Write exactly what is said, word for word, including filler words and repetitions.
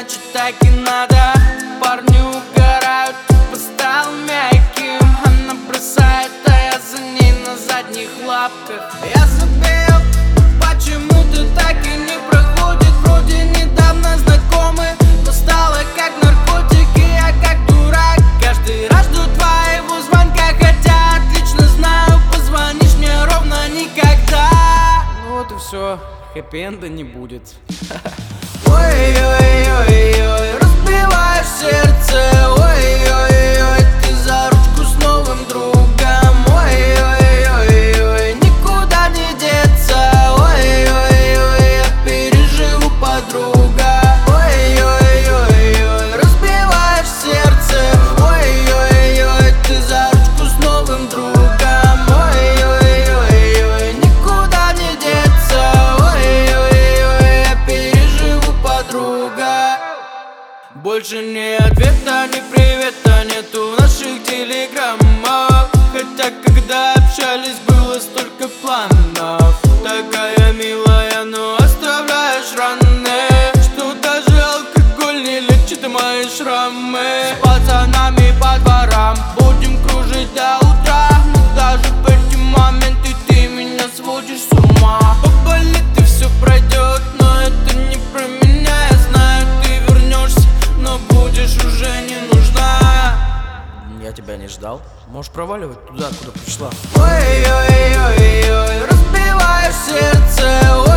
значит так и надо. Парни угорают, типа стал мягким. Она бросает, а я за ней на задних лапках. Я забил, почему ты так и не проходит. Вроде недавно знакомы, но стало как наркотики. Я как дурак, каждый раз жду твоего звонка, хотя отлично знаю, позвонишь мне ровно никогда. Ну вот и все, хэппи-энда не будет. Ой-ой-ой-ой, разбиваешь сердце. Ой-ой-ой, ты за ручку с новым другом. Ой-ой-ой-ой, никуда не деться. Ой-ой-ой, я переживу, подруга. Ой-ой-ой-ой, разбиваешь сердце. Ой-ой-ой, ты за ручку с новым другом. Ой-ой-ой-ой, никуда не деться. Ой-ой-ой, я переживу, подруга. Больше ни ответа, ни привета нету в наших телеграммах. Хотя когда общались, было столько планов. Такая милая, но оставляешь раны, что даже алкоголь не лечит мои шрамы. С пацанами по дворам будем кружить до утра, но даже в эти моменты ты меня сводишь с ума. Поболит и все пройдет, но это не про меня. Я знаю, ты вернешься, но будешь уже не нужна. Я тебя не ждал. Можешь проваливать туда, куда пришла. Ой-ой-ой-ой, разбиваешь сердце.